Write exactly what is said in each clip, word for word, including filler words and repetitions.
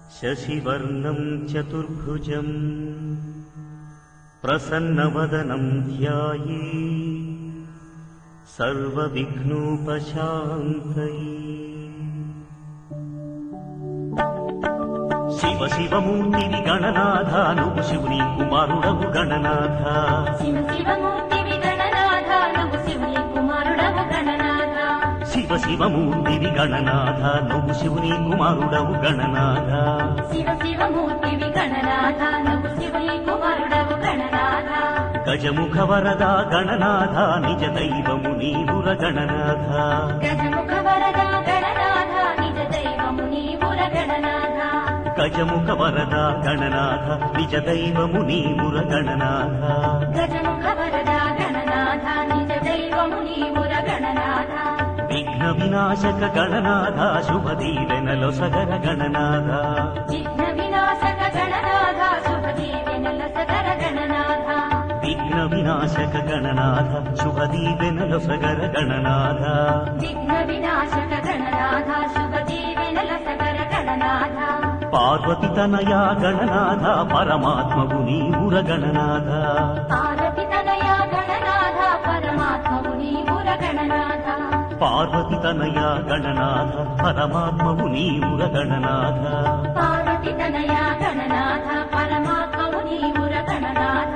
శశివర్ణం చతుర్భుజం ప్రసన్నవదనం ధ్యాయే సర్వవిఘ్నోపశాంతయే. శివ శివమూర్తివి గణనాథ, నువ్వు శివుని కుమారుడవు గణనాథ. శివ శివమూర్తివి గణనాథ, నువ్వు శివుని కుమారుడవు గణనాథ. శివ శివమూర్తివి గణనాథ, నువ్వు శివుని కుమారుడవు గణనాథ. శివ శివమూర్తివి గణనాథ, నువ్వు శివుని కుమారుడవు గణనాథ. గజముఖ వరద గణనాథ, నిజ దైవము నీవుర గణనాథ. గజముఖ వరద గణనాథ, నిజ దైవము నీవుర గణనాథ. గజముఖ వరద గణనాథ, నిజ దైవము నీవుర గణనాథ. గజముఖ వరద గణనాథ, నిజ దైవము నీవుర గణనాథ. విఘ్న వినాశక గణనాథ, శుభ దీవెనలో సగర గణనాథ. విఘ్న వినాశక గణనాథ, శుభ దీవెనల సగర గణనాథ. విఘ్న వినాశక గణనాథ, శుభ దీవెనలో సగర గణనాథ. విఘ్న వినాశక గణనాథ, శుభ దీవెనల సగర గణనాథ. పార్వతి తనయ గణనాథ, పరమాత్మవు నీవుర గణనాథ. పార్వతి తనయ గణనాథ, పరమాత్మవు నీవుర గణనాథ. పార్వతి తనయ గణనాథ, పరమాత్మవు నీవుర గణనాథ. పార్వతి తనయ గణనాథ, పరమాత్మవు నీవుర గణనాథ.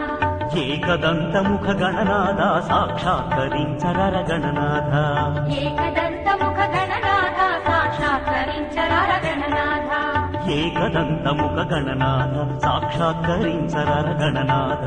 ఏకదంతముఖ గణనాథ, సాక్షాత్కరించరర గణనాథ. ఏకదంతముఖ గణనాథ, సాక్షాత్కరించరర గణనాథ. ఏకదంతముఖ గణనాథ, సాక్షాత్కరించరర గణనాథ.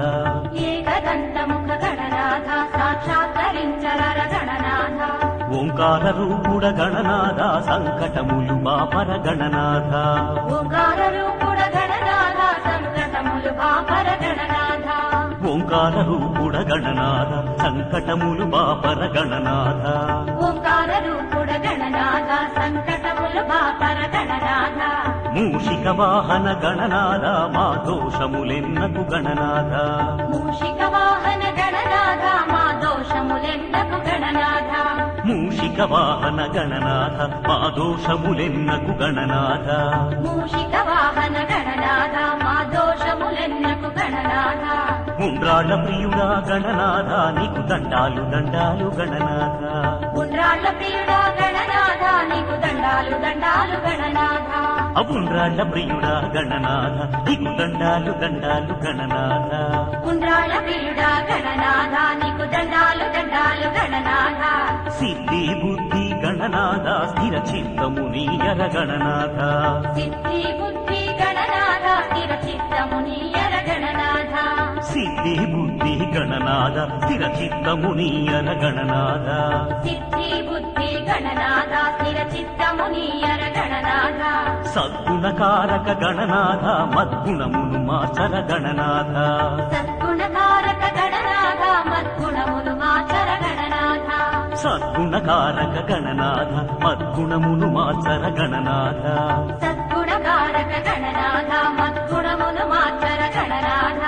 ఏకదంతముఖ గణనాథ, సాక్షాత్కరించరర గణనాథ. ఓంకార రూపుడ గణనాథ, సంకటములు బాపర గణనాథ. ఓంకార రూపుడ గణనాథ, సంకటములు బాపర గణనాథ. ఓంకార రూపుడ గణనాథ, సంకటములు బాపర గణనాథ. ఓంకార రూపుడ గణనాథ, సంకటములు బాపర గణనాథ. మూషిక వాహన గణనాథ, మా దోషములెన్నకు గణనాథ. మూషిక వాహన గణనాథ, మా దోషములెన్నకు గణనాథ. మూషిక వాహన గణనాథ, మా దోషములెన్నకు గణనాథ. మూషిక వాహన గణనాథ, మా దోషములెన్నకు గణనాథ. ఉండ్రాళ్ళ ప్రియుడా గణనాథ, నీకు దండాలు దండాలు గణనాథ. ఉండ్రాళ్ళ ప్రియుడా గణనాథ, నీకు దండాలు దండాలు గణనాథ. ఉండ్రాళ్ళ ప్రియుడా గణనాథ, నీకు దండాలు దండాలు గణనాథ. ఉండ్రాళ్ళ ప్రియుడా గణనాథ, నీకు దండాలు దండాలు గణనాథ. సిద్ధి బుద్ధి గణనాథ, స్థిర చిత్తము నీయర గణనాథ. సిద్ధి బుద్ధి గణనాథ, స్థిర చిత్తము నీయర గణనాథ. సిద్ధి బుద్ధి గణనాథ, స్థిర చిత్తము నీయర గణనాథ. సిద్ధి బుద్ధి గణనాథ, స్థిర చిత్తము నీయర గణనాథ. సద్గుణకారక గణనాథ, మద్గుణమును మాచర గణనాథ. సద్గుణకారక గణనాథ, మద్గుణములు మాచర గణనాథ. సద్గుణకారక గణనాథ, మద్గుణమును మాచర గణనాథ. సద్గుణకారక గణనాథ, మద్గుణములు మాచర గణనాథ.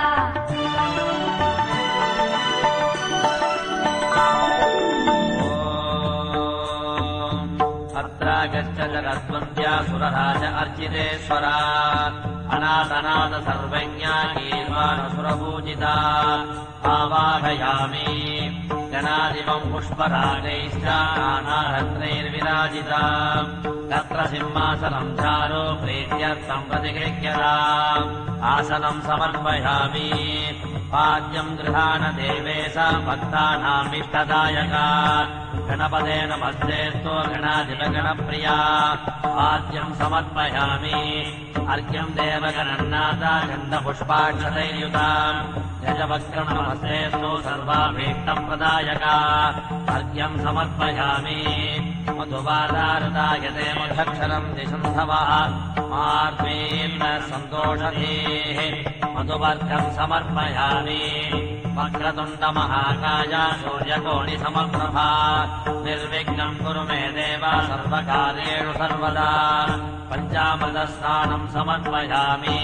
అత్రాగచ్చరద్వంద్యాసురరాజ అర్చితేశ్వరా అనాథనాథ సర్వజ్ఞా కీర్వాణసురపూజితా ఆవాహయామి గణాదివం పుష్పరాగైశ్చ నానారత్నైర్విరాజితా తత్ర సింహాసనం చారో ప్రీత్యర్థం ప్రతిగృహ్యతా ఆసనం సమర్పయామి పాద్యం గృహాణ దేవేశ భక్తానాం ఇష్టదాయకా గణపతే నమస్తేస్తు గణాధిపగణప్రియా పాద్యం సమర్పయామి అర్ఘ్యం దేవగణనాథ గంధపుష్పాక్షతైర్యుతాం యజవక్రం నమస్తేస్తు సర్వాభీష్టం ప్రదాయకా అర్ఘ్యం సమర్పయామి మధువాదారదాయతే మధక్షరం దిశంధవః మార్వేన్న సంతోషధేః మధువర్గం సమర్పయామి వక్రతుండ మహాకాయ సూర్యకోణి సమప్రభా నిర్విఘ్నం కురు మే దేవ సర్వకార్యేషు సర్వదా పంచామృత స్నానం సమర్పయామి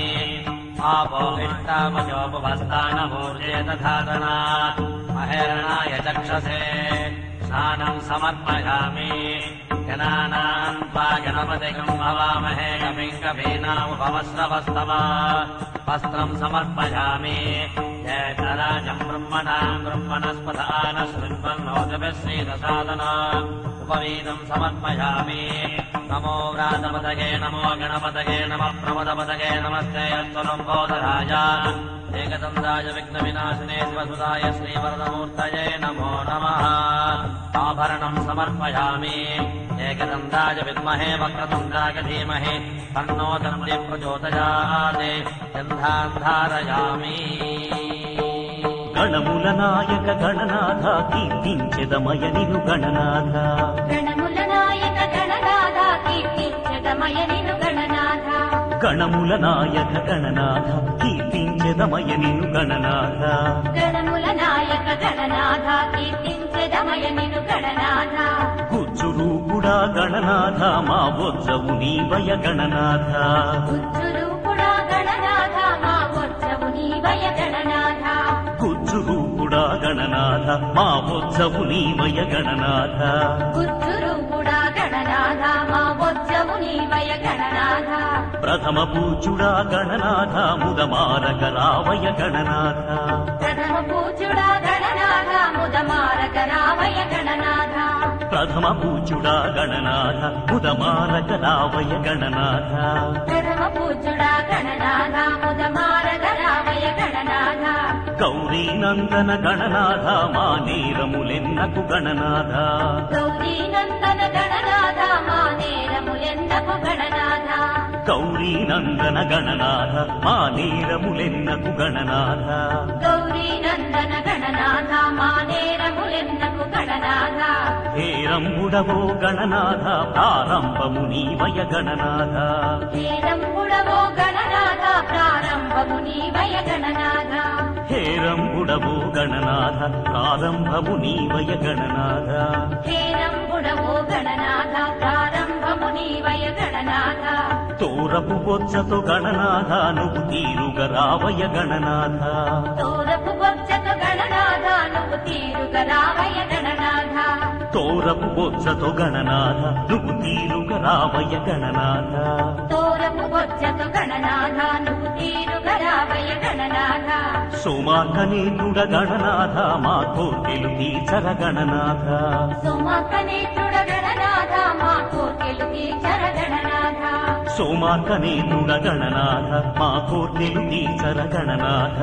ఆపోహిష్టామయోపవస్థానమూర్జే తథాతనాత్ మహేరణాయ చక్షసే స్నానం సమర్పయామి गणानाम् त्वा गणपतिगम् हवामहे कविम् कवीनामुपवस्त्रवस्तवा वस्त्रम् समर्पयामि जयतराजम् ब्रह्मणाम् ब्रह्मणस्पदान शृण्वन्नोतिभिः श्रीदसादना उपवीतम् समर्पयामि नमो व्रातपतये नमो गणपतये नमः प्रमदपतये नमस्ते यत्त्वलम्बोदराय एकदन्ताय विघ्नविनाशिने शिवसुताय श्रीवरदमूर्तये नमो नमः आभरणम् समर्पयामि एकदन्ताय विद्महे वक्रतुण्डाय धीमहि तन्नो दन्ति प्रचोदयात् गन्धान् धारयामि గణముల నాయక గణనాథ కీర్తించెదమయ నిను గణనాథ గణముల నాయక గణనాథ కీర్తించెదమయ నిను గణనాథ గణముల నాయక గణనాథ కీర్తించెదమయ నిను గణనాథ గణముల నాయక గణనాథ కీర్తించెదమయ నిను గణనాథ గుజ్జురూపుడా గణనాథ మా వజ్రవు నీవయ గణనాథ గుజ్జురూపుడా గణనాథ మా వజ్రవు నీవయ గణనాథ గుజ్జురూపుడా గణనాథ మా వజ్రవు నీవయ గణనాథ గుజ్జురూపుడా గణనాథ మా వజ్రవు నీవయ గణనాథ ప్రథమ పూజుడా గణనాథ ముదమారక రావయ గణనాథ ప్రథమ పూజుడా గణనాథ ముదమారక రావయ గణనాథ ప్రథమ పూజుడా గణనాథ ముదమారక రావయ గణనాథ ప్రథమ పూజుడా గణనాథ ముదమారక రావయ గణనాథ గౌరీ నందన గణనాథ మా నేరములెన్నకు గణనాథ గౌరీ నందన గణనాథ మా నేరములెన్నకు గణనాథ గౌరీ నందన గణనాథ మా నేరములెన్నకు గణనాథ గౌరీ నందన గణనాథ మా నేరములెన్నకు గణనాథ హేరంబుడవో గణనాథ ప్రారంభము నీవయ గణనాథ హేరంబుడవో గణనాథ ప్రారంభము నీవయ గణనాథ హేరంబుడవో గణనాథ ప్రారంభము నీవయ గణనాథ హేరంబుడవో గణనాథ ప్రారంభము నీవయ గణనాథ తోరపు బొచ్చతో గణనాథ నువ్వు తీరుగా రావయ గణనాథ తోరపు బొచ్చతో గణనాథ నువ్వు తీరుగా రావయ గణనాథ తోరపు బొచ్చతో గణనాథ నువ్వు తీరుగా రావయ గణనాథ తోరపు బొచ్చతో గణనాథ నువ్వు తీరుగా రావయ గణనాథ సోమాకనేతుడ గణనాథ మా కోర్కెలు తీర్చర గణనాథ సోమాకనేతుడ గణనాథ మా కోర్కెలు తీర్చర గణనాథ సోమాకనేతుడ గణనాథ మా కోర్కెలు తీర్చర గణనాథ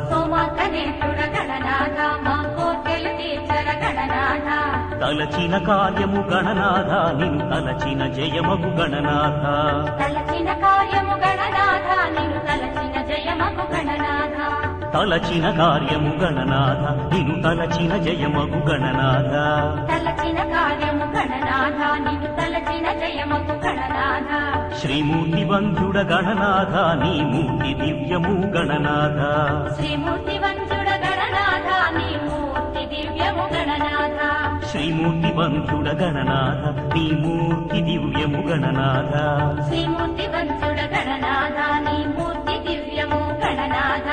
సోమాకనేతుడ గణనాథ మా కోర్కెలు తీర్చర గణనాథ తలచిన కార్యము గణనాథ నిన్ను తలచిన జయమగు గణనాథ తలచిన కార్యము గణనాథ నిన్ను తలచిన జయమగు గణనాథ తలచిన కార్యము గణనాథ నిన్ను తలచిన జయమగు గణనాథ తలచిన కార్యము గణనాథ నిన్ను తలచిన జయమగు గణనాథ శ్రీమూర్తి వంధుడ గణనాథ నీ మూర్తి దివ్యము గణనాథ శ్రీమూర్తి వంచుడ గణనాథ నీ మూర్తి దివ్యము గణనాథ శ్రీమూర్తి వంధుడ గణనాథ నీ మూర్తి దివ్యము గణనాథ శ్రీమూర్తి వంచుడ గణనాథ నీ మూర్తి దివ్యము గణనాథ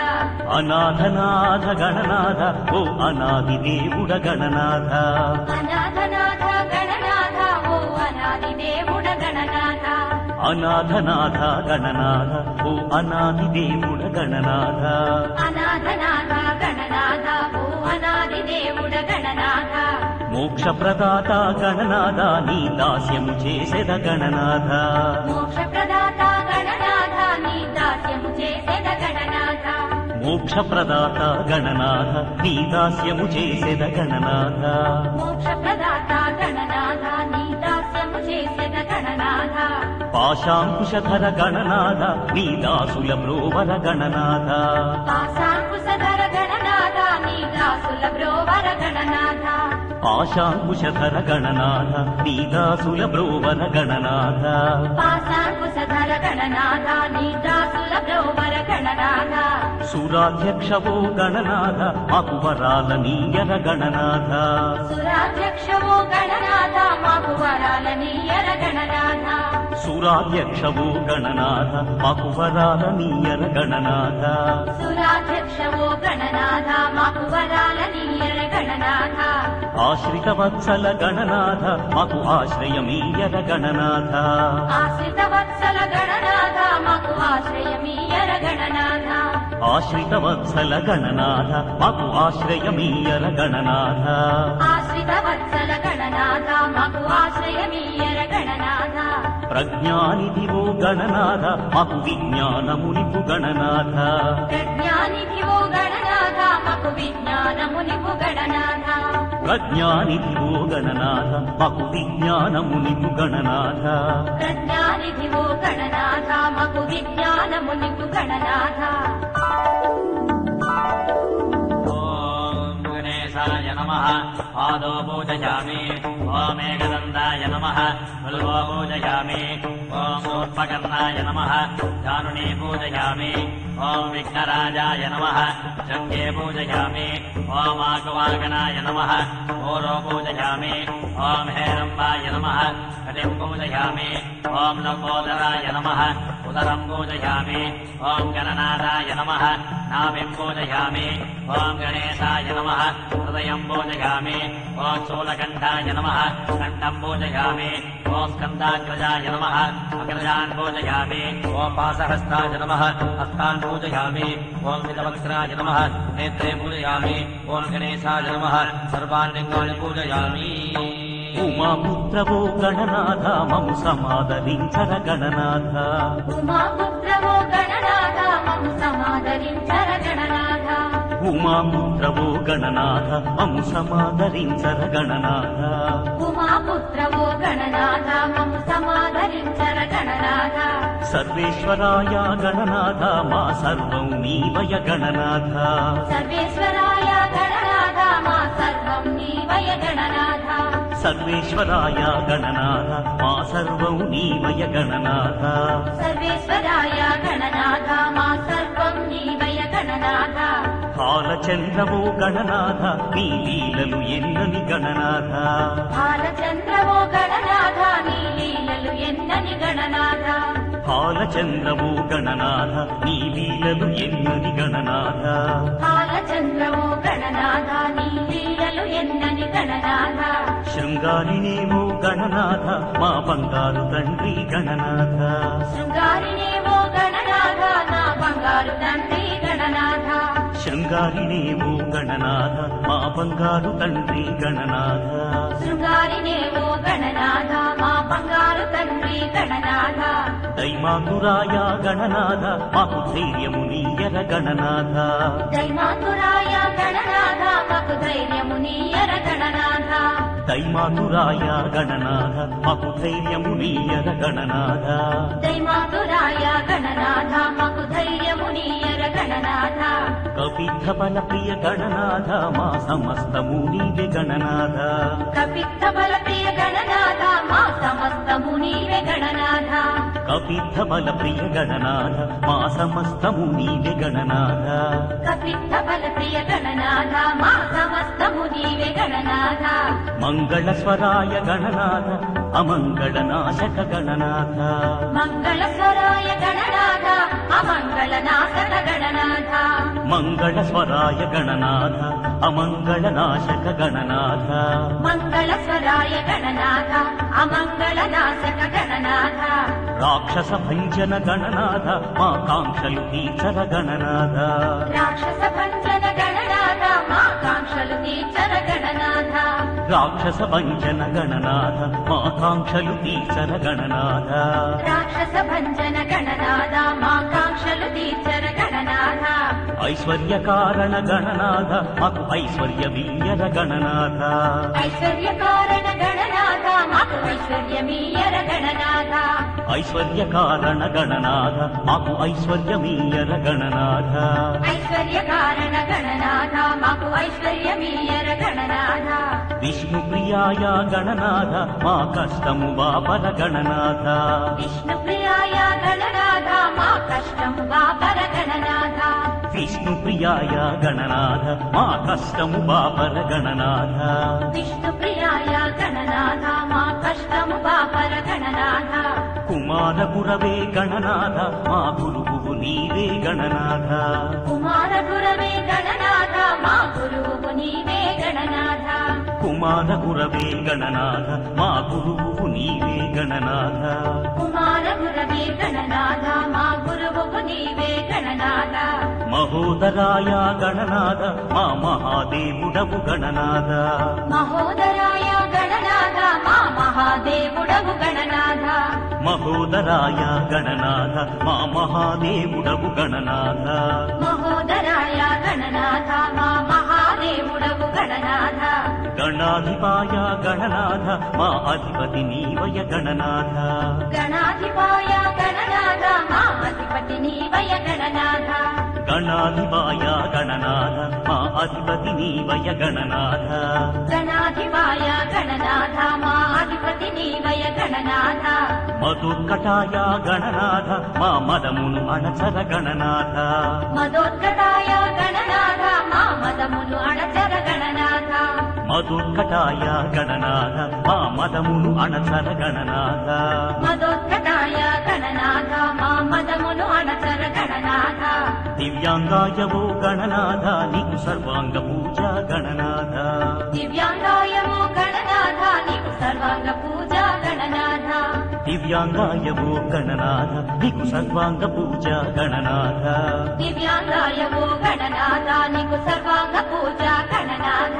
అనాథనాథ గణనాథ ఓ అనాది దేవుడ గణనాథ అనాథనాథ గణనాథ ఓ అనాది దేవుడ గణనాథ అనాథనాథ గణనాథ ఓ అనాది దేవుడ గణనాథ అనాథనాథ గణనాథ ఓ అనాది దేవుడ గణనాథ మోక్ష ప్రదాత గణనాథ నీ దాస్యము చేసెద గణనాథ మోక్ష ప్రదాత గణనాథ నీ దాస్యము చేసెద గణనాథ మోక్ష ప్రదాత గణనాథ నీ దాస్యము చేసెద గణనాథ మోక్ష ప్రదాత గణనాథ నీ దాస్యము చేసెద గణనాథ పాశాంకుశధర గణనాథ నీ దాసుల బ్రోవర గణనాథ పాశాంకుశధర గణనాథ నీ దాసుల బ్రోవర గణనాథ పాశాంకుశధర గణనాథ నీ దాసుల బ్రోవర గణనాథ పాశాంకుశధర గణనాథ నీ దాసుల బ్రోవర గణనాథ సురాధ్యక్షవో గణనాథ మాకు వరాల నీయర గణనాథ సురాధ్యక్షవో గణనాథ మాకు వరాల నీయర గణనాథ సురాధ్యక్షవో గణనాథ మాకు వరాల నీయర గణనాథ సురాధ్యక్షవో గణనాథ మాకు వరాల నీయర గణనాథ ఆశ్రిత వత్సల గణనాథ మాకు ఆశ్రయమీయర గణనాథ ఆశ్రిత వత్సల గణనాథ మాకు ఆశ్రయమీయర గణనాథ ఆశ్రిత వత్సల గణనాథ మాకు ఆశ్రయమీయర గణనాథ ఆశ్రిత వత్సల గణనాథ మాకు ఆశ్రయమీయర గణనాథ ప్రజ్ఞానిధివో గణనాథ మాకు విజ్ఞానమునిపు గణనాథ ప్రజ్ఞానిధివో గణనాథ మాకు విజ్ఞానమునిపు గణనాథ ప్రజ్ఞానిధివో గణనాథ మాకు విజ్ఞానమునిపు గణనాథ ప్రజ్ఞానిధివో గణనాథ మాకు విజ్ఞానమునిపు గణనాథ ఓం గణేశాయ నమః పాదో పూజయామి ఓం ఏకదంతాయ నమః బిల్వో పూజయామి ఓం సూర్పకర్ణాయ నమః జానునే పూజయామి ఓం విఘ్నరాజాయ నమః శంఖే పూజయామి ఓం ఆకువాగనాయ నమః ఓరో పూజయామి ఓం హేరంబాయ నమః కటిం పూజయామి ఓం లంబోదరాయ నమః ఉదరం పూజయామి ఓం గణనాథాయ నమః నాభిం పూజయామి ఓం గణేశాయ నమః హృదయం పూజయామి ఓం శూలకంఠాయ నమః కంఠం పూజయామి ఓం స్కందాగ్రజాయ నమః అగ్రజాన్ పూజయామి ఓం పాసహస్తాయ నమః హస్తాన్ పూజయామి ఓం విదవక్త్రాయ నమః నేత్రే పూజయామి ఓం గణేశాయ నమః సర్వాన్ లింగాన్ని పూజయామి ఉమాపుత్రవో గణనాథ మము సమాదరించర గణనాథ ఉమాపుత్రవో గణనాథ మము సమాదరించర గణనాథ ఉమాపుత్రవో గణనాథ మము సమాదరించర గణనాథ ఉమాపుత్రవో గణనాథ మము సమాదరించర గణనాథ సర్వేశ్వరాయ గణనాథ మా సర్వం నీవయ గణనాథ సర్వేశ్వరాయ గణనాథ మా సర్వం నీవయ గణనాథ సర్వేశ్వరాయ గణనాథ మా సర్వం నీవయ గణనాథ సర్వేశ్వరాయ గణనాథ మా సర్వం నీవయ గణనాథ కాలచంద్రవో గణనాథ నీ లీలలు ఎన్నని గణనాథ బాలచంద్రవో గణనాథ నీ లీలలు ఎన్నని గణనాథ బాలచంద్రవో గణనాథ నీ లీలలు ఎన్నని గణనాథ బాలచంద్రవో గణనాథ నీ లీలలు ఎన్నని గణనాథ శృంగారినేవో గణనాథ మా బంగారు తండ్రి గణనాథ శృంగారినేవో గణనాథ నా బంగారు తండ్రి గణనాథ శృంగారినేవో గణనాథ మా బంగారు తండ్రి గణనాథ శృంగారినేవో గణనాథ మా బంగారు తండ్రి గణనాథ దైమాతురాయ గణనాథ మాకు ధైర్యము నీయర గణనాథ దైమాతురాయ గణనాథ మాకు ధైర్యము నీయర గణనాథ దైమాతురాయ గణనాథ మాకు ధైర్యము నీయర గణనాథ దైమాతురాయ గణనాథ మాకు ధైర్యము నీయర గణనాథ కపిత్థ బల ప్రియ గణనాథ మా సమస్తము నీవే గణనాథ కపిత్త బల ప్రియ గణనాథ మా సమస్తము నీవే గణనాథ కపిత్థ బల ప్రియ గణనాథ మా సమస్తము నీవే గణనాథ కపిత్త బల ప్రియ గణనాథ మా సమస్తము నీవే గణనాథ మంగళ స్వరాయ గణనాథ అమంగళ నాశక గణనాథ మంగళ స్వరాయ గణనాథ అమంగళ నాశక గణనాథ మంగళ స్వరాయ గణనాథ అమంగళ నాశక గణనాథ మంగళ స్వరాయ గణనాథ అమంగళ నాశక గణనాథ రాక్షస భంజన గణనాథ మా కాంక్షలు తీర్చర గణనాథ రాక్షస భంజన గణనాథ మా కాంక్షలు తీర్చర గణనాథ రాక్షస భంజన గణనాథ మా కాంక్షలు తీర్చర గణనాథ రాక్షస భంజన గణనాథ మా కాంక్షలు తీర్చర గణనాథ ఐశ్వర్య కారణ గణనాథ మాకు ఐశ్వర్యమీయర గణనాథ ఐశ్వర్య కారణ గణనాథ మాకు ఐశ్వర్యమీయర గణనాథ ఐశ్వర్య కారణ గణనాథ మాకు ఐశ్వర్యమీయర గణనాథ ఐశ్వర్య కారణ గణనాథ మాకు ఐశ్వర్యమీయర గణనాథ విష్ణు ప్రియాయ గణనాథ మా కష్టము బాపర గణనాథ విష్ణు ప్రియాయ గణనాథ మా కష్టము బాపర గణనాథ విష్ణు ప్రియాయ గణనాథ మా కష్టము బాపర గణనాథ విష్ణు ప్రియాయ గణనాథ మా కష్టము బాపర గణనాథ కుమార గురవే గణనాథ మా గురువు నీవే గణనాథ కుమార గురవే గణనాథ మా గురువు నీవే గణనాథ కుమార గురవే గణనాథ మా గురువు నీవే గణనాథ కుమార గురవే గణనాథ మా గురువు నీవే గణనాథ మహోదరాయ గణనాథ మా మహాదేవుడవు గణనాథ మహోదరాయ గణనాథ మా మహాదేవుడవు గణనాథ మహోదరాయ గణనాథ మా మహాదేవుడవు గణనాథ మహోదరాయ గణనాథ మా మహాదేవుడవు గణనాథ గణాధిపాయ గణనాథ మా అధిపతి నీవయ గణనాథ గణాధిపాయ గణనాథ మా అధిపతి నీవయ గణనాథ గణాధిపాయ గణనాథ మా అధిపతి నీవయ గణనాథ గణాధిపాయ గణనాథ మా అధిపతి నీవయ గణనాథ మధుకటాయ గణనాథ మా మదమును అణచర గణనాథ మదోత్కటాయ గణనాథ మా మదములు అణచర గణనాథ మధుకటాయ గణనాథ మా మదమును అణచర గణనాథ మదోత్కటాయ గణనాథ మా మదములు అణచర గణనాథ దివ్యాంగాయవో గణనాథ నీకు సర్వాంగ పూజ గణనాథ దివ్యాంగాయమో గణనాథ నీకు సర్వాంగ పూజ గణనాథ దివ్యాంగాయవో గణనాథ నీకు సర్వాంగ పూజ గణనాథ దివ్యాంగాయవో గణనాథ నీకు సర్వాంగ పూజ గణనాథ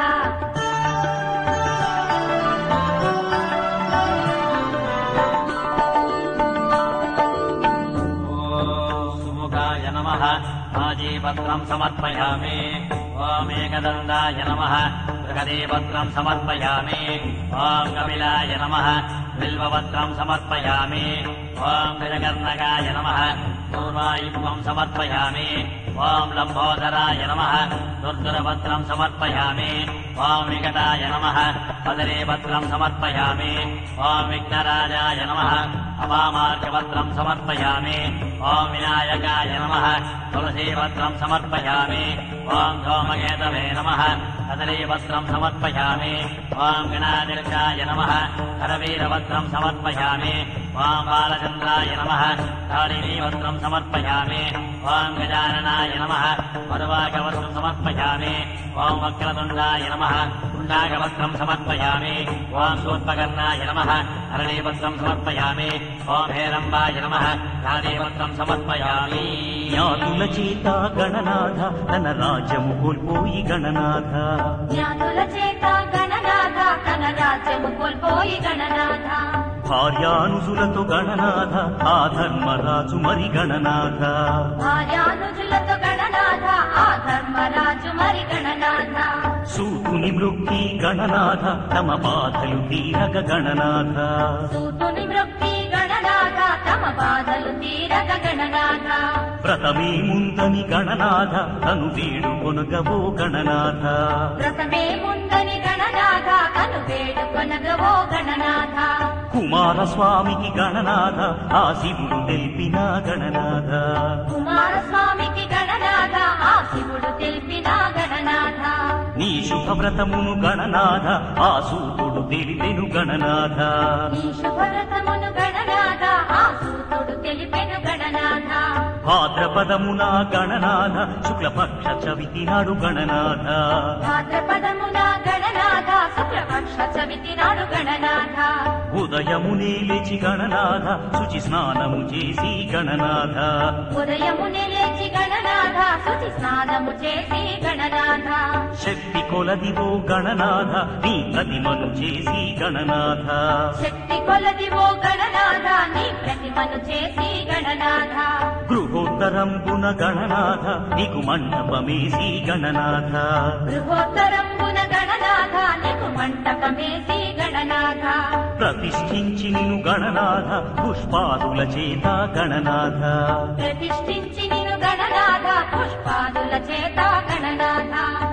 సుముఖాయ నమః ఆజీపత్రం సమర్పయామి ఓం ఏకదండాయ నమః బృహదీపత్రం సమర్పయామి ఓం కపిలాయ నమః బిల్వపత్రం సమర్పయామి ఓం గజకర్ణకాయ నమః పూర్వాయుగ్మం సమర్పయామి ఓం లంబోదరాయ నమః దుర్దురపత్రం సమర్పయామి ఓం వికటాయ నమః పదరీపత్రం సమర్పయామి ఓం విఘ్నరాజాయ నమః అపామార్గపత్రం సమర్పయామి ఓం వినాయకాయ నమః తులసీపత్రం సమర్పయామి ఓం సోమకేతవే నమః కదలీపత్రం సమర్పయామి ఓం గణాధికాయ నమః హరవీరపత్రం సమర్పయామి ఓం బాలచంద్రాయ నమః కాళినీపత్రం సమర్పయామి ఓం గజాననాయ నమః మరువాకవత్రం సమర్పయామి ఓం వక్రతుండాయ నమః కుండాకవత్రం సమర్పయామి ఓం శూర్పకర్ణాయ నమః హరణీపత్రం సమర్పయామి ఓం హేరంబాయ నమః కాళీపత్రం సమర్పయామి జ్ఞాతుల చేత గణనాథ తన రాజ్యము కోల్పోయి గణనాథ జ్ఞాతుల చేత గణనాథ తన రాజ్యము కోల్పోయి గణనాథ భార్యానుజులతో గణనాథ ఆ ధర్మరాజు మరి గణనాథ భార్యానుజులతో గణనాథ ఆ ధర్మరాజు మరి గణనాథ సూతుని మృక్కి గణనాథ తమ బాధలు తీరగ గణనాథ సూతుని మృక్కి గణనాథ తమ బాధలు తీరగ గణనాథ వ్రతమే ముందని గణనాథ తను వేడు కొనగవో గణనాథ వ్రతమే ముందని గణనాథ కను వేడుకొనగవో గణనాథ కుమారస్వామికి గణనాథ ఆ శివుడు తెలిపిన గణనాథ కుమారస్వామికి గణనాథ ఆ శివుడు తెలిపిన గణనాథ నీ శుభవ్రతమును గణనాథ ఆ సూతుడు తెలిపెను గణనాథ నీ శుభవ్రతమును గణనాథ ఆ సూతుడు తెలిపెను గణనాథ భాద్రపదమున గణనాథ శుక్లపక్ష చవితి నాడు గణనాథ భాద్రపదమున గణనాథ శుక్లపక్ష చవితి నాడు గణనాథ ఉదయమునే లేచి గణనాథ శుచి స్నానము చేసి గణనాథ ఉదయమునే లేచి గణనాథ శుచి స్నానము చేసి గణనాథ శక్తి కొలదివో గణనాథ నీ ప్రతిమను చేసి గణనాథ శక్తి కొలదివో గణనాథ నీ ప్రతిమను చేసి గణనాథ గృహోత్తరంబున గణనాథ నీకు మండపమేసి గణనాథ గృహోత్తరంబున గణనాథ నీకు మంటపమేసి గణనాథ ప్రతిష్ఠించి నిను గణనాథ పుష్పాదుల చేత గణనాథ ప్రతిష్ఠించి నిను గణనాథ పుష్పాదుల చేత గణనాథ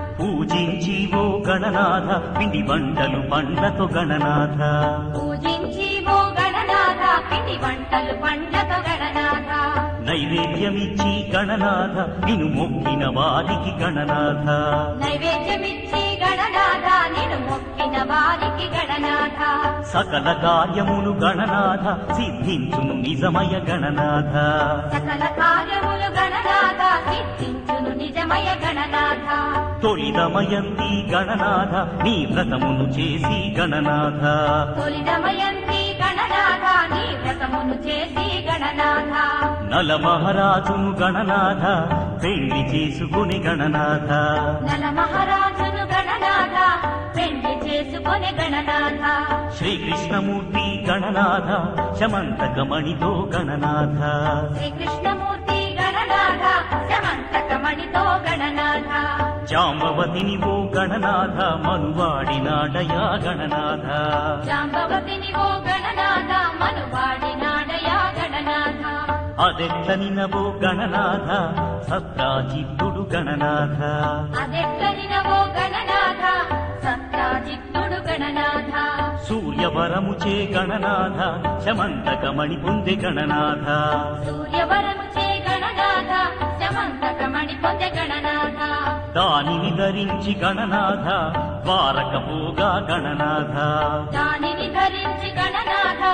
పూజించి ఓ గణనాథ పిండి వంటలు పండ్లతో గణనాథ పూజించి ఓ గణనాథ పిండి వంటలు పండ్లతో గణనాథ నైవేద్యమిచ్చి గణనాథ నిన్ను మొక్కిన వారికి గణనాథ నైవేద్యమిచ్చి గణనాథ నిన్ను మొక్కిన వారికి గణనాథ సకల కార్యములు గణనాథ సిద్ధించును నిజమయ గణనాథ సకల కార్యములు గణనాథ సిద్ధించును నిజమయ గణనాథ తొలిదమయంతి గణనాథ నీ వ్రతమును చేసి గణనాథ తొలిదమయంతి గణనాథ నీ వ్రతమును చేసి గణనాథ నల మహారాజును గణనాథ పెళ్లి చేసుకుని గణనాథ నల మహారాజును గణనాథ పెళ్లి చేసుకుని గణనాథ శ్రీకృష్ణమూర్తి గణనాథ శమంతకమణితో గణనాథ శ్రీకృష్ణమూర్తి గణనాథ శమంతకమణితో గణనాథ జాంబవతిని ఓ గణనాథ మనువాడినాడయా గణనాథ జాంబవతిని ఓ గణనాథ మనువాడినాడయా గణనాథ అదెట్లని నవో గణనాథ సత్రాజిత్తుడు గణనాథ అదెట్లని నవో గణనాథ సత్రాజిత్తుడు గణనాథ సూర్యవరము చే గణనాథ శమంతకమణి పొందే గణనాథ సూర్యవరము చే గణనాథ శమంతకమణి పొందే గణనాథ దానిని ధరించి గణనాథ ద్వారకపోగా గణనాథ దానిని ధరించి గణనాథ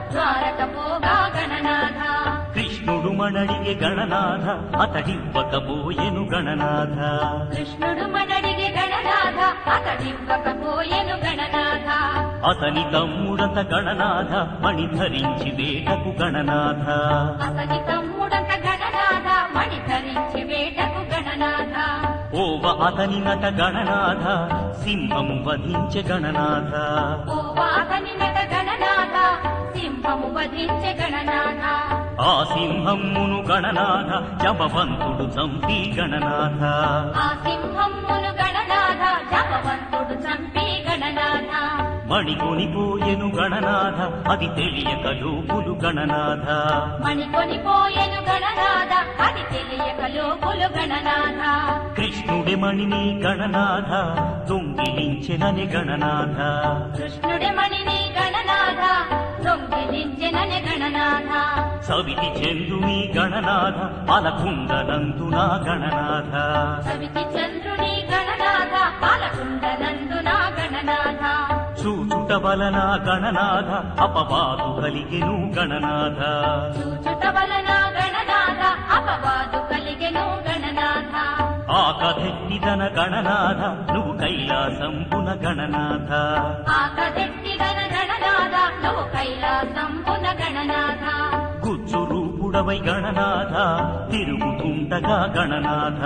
ద్వారకపోగా గణనాథ కృష్ణుడు మణడిగే గణనాథ అతడివ్వకపోయెను గణనాథ కృష్ణుడు మనడిగే గణనాథ అతడివ్వకపోయెను గణనాథ అతని తమ్ముడత గణనాథ మణి ధరించి వేటకు గణనాథ అతని తమ్ముడంత గణనాథ మణి ధరించి వేటకు గణనాథ ఓవ అతని నట గణనాథ సింహము వధించె గణనాథ ఓ వాతని నట గణనాథ సింహము వధించే గణనాథ ఆ సింహమును గణనాథ జపవంతుడు చంపి గణనాథ ఆ సింహమును గణనాథ జపవంతుడు చంపి గణనాథ మణికొనిపోయెను గణనాథ అది తెలియక లోపులు గణనాథ మణికొనిపోయెను గణనాథ అది తెలియక లోపులు గణనాథ కృష్ణుడి మణిని గణనాథ దొంగిలించెనని గణనాథ కృష్ణుడి మణిని గణనాథ దొంగిలించెనని గణనాథ సవితి చంద్రుని గణనాథ పాలకుండనందున గణనాథ సవితి చంద్రుని గణనాథ పాలకుండనందున గణనాథ చూచుట వలన గణనాథ అపవాదు కలిగెను గణనాథ చూచుట వలన గణనాథ అపవాదు కలిగెను గణనాథ ఆ కథెత్తిదన గణనాథ నువ్వు కైలాసంపున గణనాథ ఆ కదెట్టి గణ గణనాథ నువ్వు కైలాసంపున గణనాథ గుజ్జు రూపుడవై గణనాథ తిరుగుతుండగా గణనాథ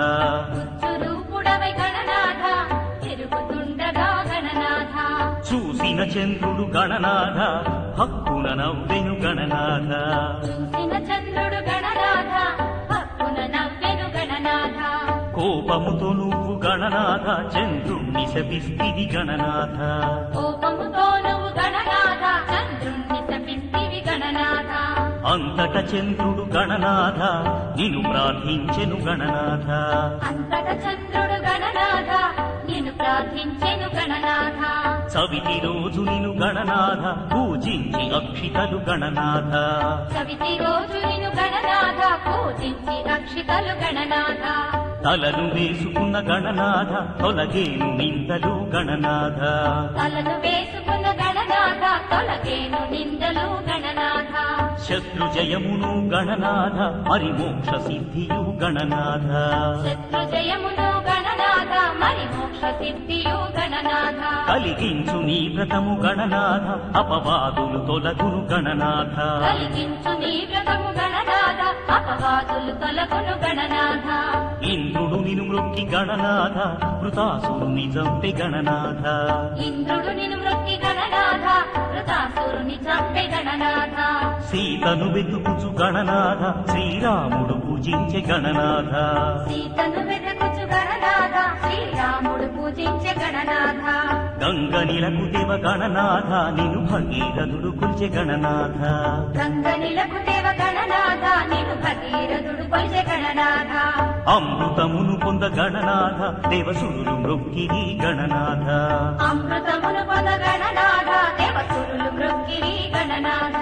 చురూపుడవై గణనాథ తిరుగుతుండగా గణనాథ చూసిన చంద్రుడు గణనాథ హక్కున నవ్వెను గణనాథ చూసిన చంద్రుడు గణనాథ హక్కున నవ్వెను గణనాథ కోపముతో నువ్వు గణనాథ చంద్రుణ్ణి శపిస్తిది గణనాథ కోపముతో నువ్వు గణనాథ చంద్రుణ్ణి శపిస్తివి గణనాథ అంతట చంద్రుడు గణనాథ నిన్ను ప్రార్థించెను గణనాథ అంతట చంద్రుడు గణనాథ నిన్ను ప్రార్థించెను గణనాథ సవితి రోజు నిన్ను గణనాథ పూజించి అక్షితలు గణనాథ సవితి రోజు నిన్ను గణనాథ పూజించి రక్షితలు గణనాథ తలను వేసుకున్న గణనాథ తొలగేను నిందలు గణనాథ తలను వేసుకున్న గణనాథ తొలగేను నిందలు గణనాథ శత్రు జయమును గణనాథ మరి మోక్ష సిద్ధియు గణనాథ శత్రు జయమును గణనాథ మరి మోక్ష సిద్ధియు గణనాథ కలిగించు నీ వ్రతము గణనాథ అపవాదులు తొలగును గణనాథ కలిగించు నీ వ్రతము గణనాథ అపవాదులు తొలగును గణనాథ ఇంద్రుడు నిను మృక్కి గణనాథ వృతాసురుని చంపి గణనాథ ఇంద్రుడు నిన్ను మృక్కి గణనాథ వృతాసురుని చంపే గణనాథ సీతను వెతుకుచు గణనాథ శ్రీరాముడు పూజించే గణనాథ సీతను వెతకుచు గణనాథ శ్రీరాముడు పూజించే గణనాథ గంగ నిలకు దేవ గణనాథ నిన్ను భగీరథుడు కొలిచే గణనాథ గంగ నిలకు దేవ గణనాథ నిన్ను భగీరథుడు కొలిచే గణనాథ అమృతమును పొంద గణనాథ దేవసురులు మృక్కిరి గణనాథ అమృతమును పొంద గణనాథ దేవసురులు మృక్కిరి గణనాథ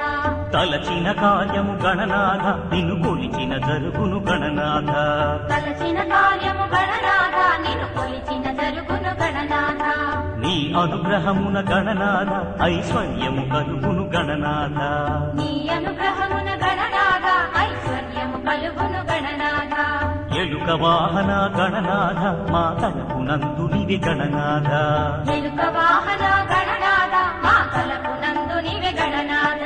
తలచిన కార్యము గణనాథ నిన్ను కొలిచిన జరుగును గణనాథ తలచిన కార్యము గణనాథ నిన్ను కొలిచిన జరుగును గణనాథ నీ అనుగ్రహమున గణనాథ ఐశ్వర్యము కలుగును గణనాథ నీ అనుగ్రహమున గణనాథ ఐశ్వర్యము కలుగును గణనాథ ఎలుక వాహన గణనాథ మా తలపునందు నివి గణనాథ ఎలుక వాహన గణనాథ మా తలపునందు నివి గణనాథ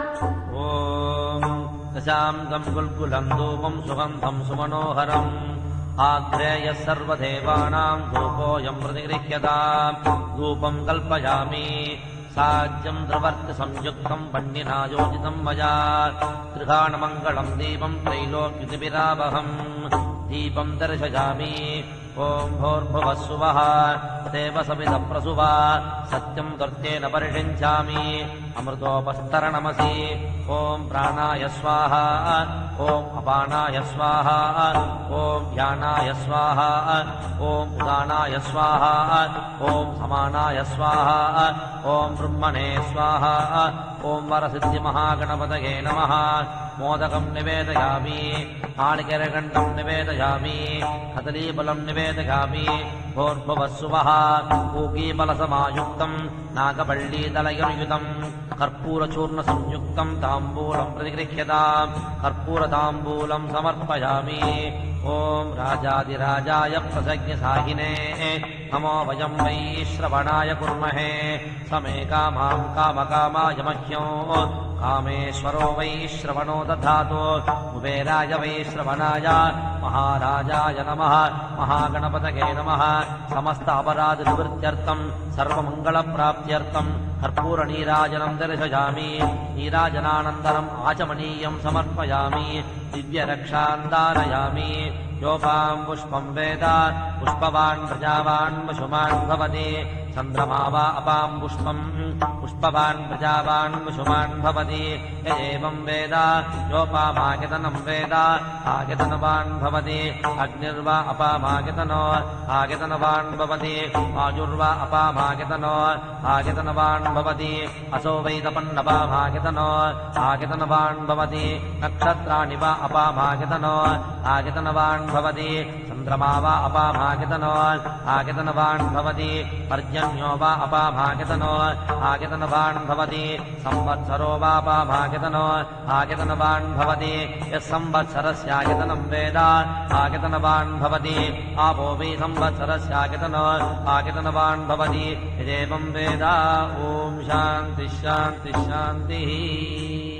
ఓం దశాంతం గుల్గులం ధూపం సుగంధం సుమనోహరం ఆగ్రేయ సర్వదేవానాం ధూపోయం ప్రతిగృహ్యతాం ధూపం కల్పయామి సాజ్యం ద్రవర్తి సంయుక్తం బండినా యోజితం మయా త్రిగాణమంగళం దీపం త్రైలోక్యుతిభిరావహం దీపం దర్శయామి ఓం భోర్భువస్సువః దేవ సవిత ప్రసువ సత్యం దర్తేన పరిషించామి అమృతోపస్తరణమసి ఓం ప్రాణాయ స్వాహ ఓం అపానాయ స్వాహ ఓం ధ్యానాయ స్వాహ ఓం ఉదానాయ స్వాహ ఓం సమానాయ స్వాహ ఓం బ్రహ్మణే స్వాహ ఓం వరసిద్ధి మహాగణపతయే నమః మోదకం నివేదయామి నాళికేరగండం నివేదయామి కదలీఫలం నివేదయామి భోర్భువస్సువః పూగీఫలసమాయుక్తం నాగపల్లీదలయుర్యుతం కర్పూరచూర్ణ సంయుక్తం తాంబూలం ప్రతిగృహ్యతాం కర్పూరతాంబూలం సమర్పయామి ఓం రాజాదిరాజాయ ప్రసజ్ఞసాహినే నమో వయం వై శ్రవణాయ కుర్మహే సమే కామాం కామకామాయ మహ్యం కామేశ్వరో వై శ్రవణో దధాతు కుబేరాయ వై శ్రవణాయ మహారాజాయ నమః మహాగణపతయే నమః సమస్త అపరాధ నివృత్త్యర్థం సర్వమంగళ ప్రాప్త్యర్థం కర్పూర నీరాజనం దర్శయామి నీరాజనానంతరం ఆచమనీయం సమర్పయామి దివ్యరక్షాం ధారయామి యోపాం పుష్పం వేద పుష్పవాన్ ప్రజావాన్ పశుమాన్ భవతి చంద్రమా వా అపాం పుష్పం పుష్పవాన్ ప్రజావాన్ పశుమాన్ భవతి ఏవం వేద యోపామాగతనం వేద ఆగతనవాన్ భవతి అగ్నిర్వా అపామాగతనో ఆగతనవాన్ భవతి ఆజుర్వా అపామాగతనో ఆగతనవాన్ భవతి అసో వై తపన్నపామాగతనో ఆగతనవాన్ భవతి నక్షత్రాణి వా అపామాగతనో ఆగతనవాన్ భవతి చంద్రమా వా అపామాగతనో ఆగతనవాన్ భవతి పర్జన్యో వా అపామాగతనో ఆగతనవాన్ భవతి సంవత్సరో వా అపామాగతనో ఆగతనవాన్ భవతి యః సంవత్సరస్యాగతనం వేద ఆగతనవాన్ భవతి ఆపో వై సంవత్సరస్యాగతనో ఆగతనవాన్ భవతి యదేవం వేద ఓం శాంతి శాంతి శాంతి